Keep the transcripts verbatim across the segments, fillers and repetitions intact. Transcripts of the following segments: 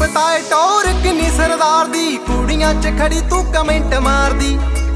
पता है टौर किन्नी सरदार दी, कुड़ियां च खड़ी तू कमेंट मार दी।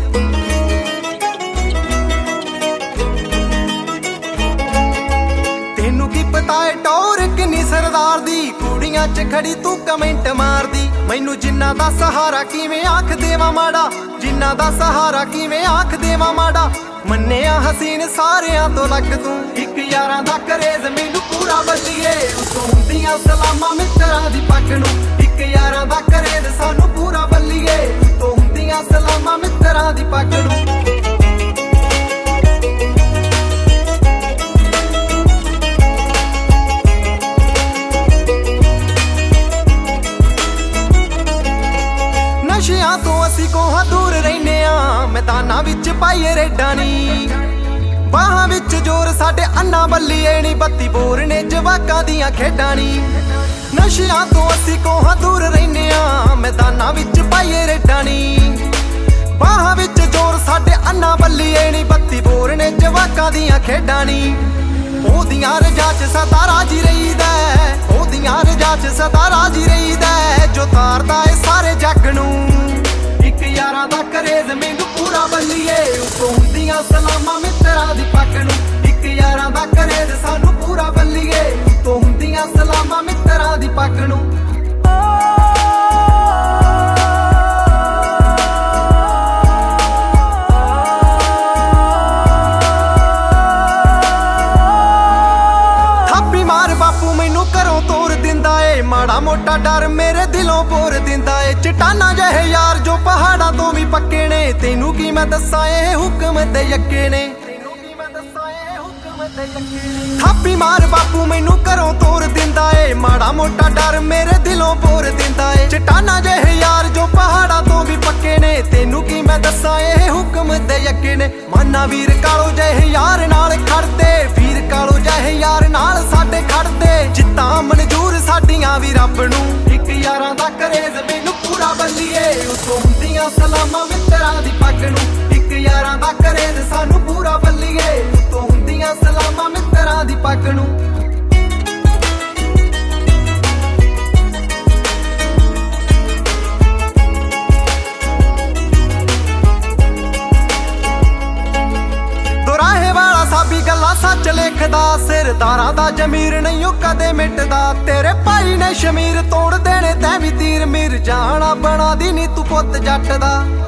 तेनू की पता है टौर किन्नी सरदार दी, कुड़ियां च खड़ी तू कमेंट मार दी। मैनू जिन्ना दा सहारा किवें आख देवां माड़ा, जिन्ना दा सहारा किवें आख देवां माड़ा। मन्निया हसीन सारियां तो लग तू, इक यारां दा करेज मैनू पूरा बल्लिए। उत्तों हुंदियां सलामां मित्तरां दी पग नूं, इक यारां दा करेज सानू पूरा बल्लिए। उत्तों हुंदियां सलामां मित्तरां दी पग नूं। नशियां तो असी कोहां दूर रहिने आ, मैदानां विच पाईए रेडां नी। बाहां विच जोर साडे अन्ना बल्लीए नी, बत्ती बोर ने जवाकां दियां खेडां नी। नशियां तो असी कोहां दूर रहिने आ, मैदानां विच पाईए रेडां नी। बाहां विच जोर साडे अन्ना बल्लीए नी, बत्ती बोर ने जवाकां दियां खेडां नी। ओदियां रजा च सदा राजी रहीदा, ओदियां रजा च सदा राजी रहीदा। जो तारदा ए सारे जग नूं, इक यारां दा करेज मैनू पूरा बल्लिए। उत्तों हुंदियां सलामां मित्तरां दी पग नूं, इक यारां दा करेज सानू पूरा बल्लिए। उत्तों हुंदियां सलामां मित्तरां दी पग नूं। थापी मार बापू मैनू घरों तोर दिंदा ए, माड़ा मोटा डर मेरे दिलों बोर दिंदा ए। चट्टाना जहे यार जो पहाड़ां तो भी पक्के ने, तेनू की मैं दस्सां ए हुक्म ते यक्के ने। थापी मार बापू मैनू घरों तोर दिंदा ए, माड़ा मोटा डर मेरे दिलों बोर दिंदा ए। चट्टाना जहे यार जो पहाड़ां तो भी पक्के ने, तेनू की मैं दस्सां ए हुक्म ते यक्के ने। माना वीर कालो जहे यार नाल खड़दे, वीर कालो जहे यार नाल साडे खड़दे। जित्तां मंजूर साडियां भी रब नूं, इक यारां दा करेज मैनू पूरा बल्लिए। उत्तों हुंदियां सलामां मित्तरां दी पग नूं, इक यारां दा करेज सानू पूरा बल्लिए। उत्तों हुंदियां सलामां मित्तरां दी पग नूं। साबी गल्लां सच लिखदा, सिरदारां दा जमीर नहीं ओ कदे मिटदा। तेरे भाई ने शमीर तोड़ देने तैं भी तीर, मीर जाना बना दी नी तू पुत्त जट दा।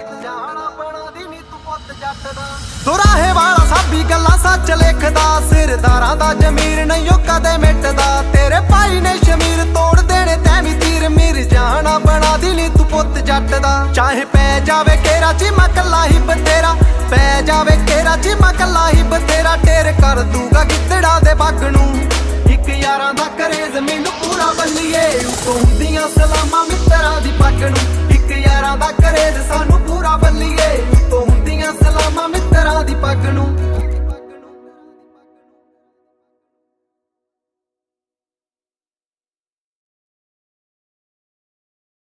दुराहे वाला साबी गल्लां सच लिखदा, सिरदारां दा जमीर नहीं ओ कदे मिटदा। तेरे भाई ने शमीर तोड़ देने तैं भी तीर, मीर जाना बना दी नी तू पुत्त जट दा। चाहे पै जावे केरा चिमा कल्ला ही बतेरा, पै जावे केरा चिमा कल्ला ही बतेरा। टेर कर दूगा गिद्दड़ा दे पग नूं, इक यारां दा करेज मैनू पूरा बल्लिए। उत्तों हुंदियां सलामां मित्तरां दी पग नूं, इक यारां दा करेज सानू पूरा बल्लिए।